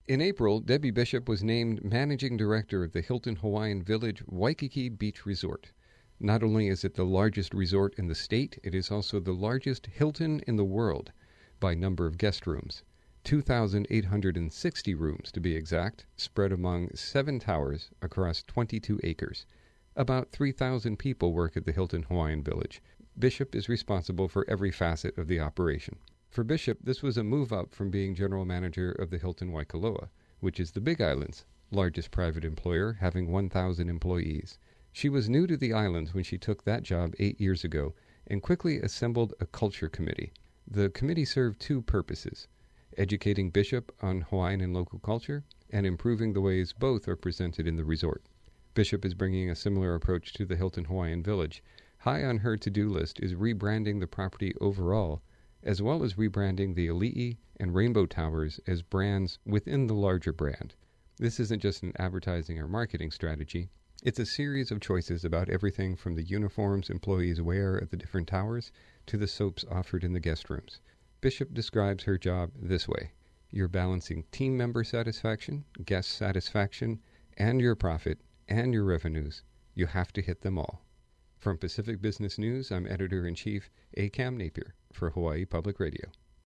In April, Debbie Bishop was named Managing Director of the Hilton Hawaiian Village Waikiki Beach Resort. Not only is it the largest resort in the state, it is also the largest Hilton in the world by number of guest rooms. 2,860 rooms, to be exact, spread among 7 towers across 22 acres. About 3,000 people work at the Hilton Hawaiian Village. Bishop is responsible for every facet of the operation. For Bishop, this was a move up from being general manager of the Hilton Waikoloa, which is the Big Island's largest private employer, having 1,000 employees. She was new to the islands when she took that job 8 years ago and quickly assembled a culture committee. The committee served 2 purposes: educating Bishop on Hawaiian and local culture and improving the ways both are presented in the resort. Bishop is bringing a similar approach to the Hilton Hawaiian Village. High on her to-do list is rebranding the property overall, as well as rebranding the Ali'i and Rainbow Towers as brands within the larger brand. This isn't just an advertising or marketing strategy. It's a series of choices about everything from the uniforms employees wear at the different towers to the soaps offered in the guest rooms. Bishop describes her job this way: you're balancing team member satisfaction, guest satisfaction, and your profit and your revenues. You have to hit them all. From Pacific Business News, I'm Editor-in-Chief A. Cam Napier for Hawaii Public Radio.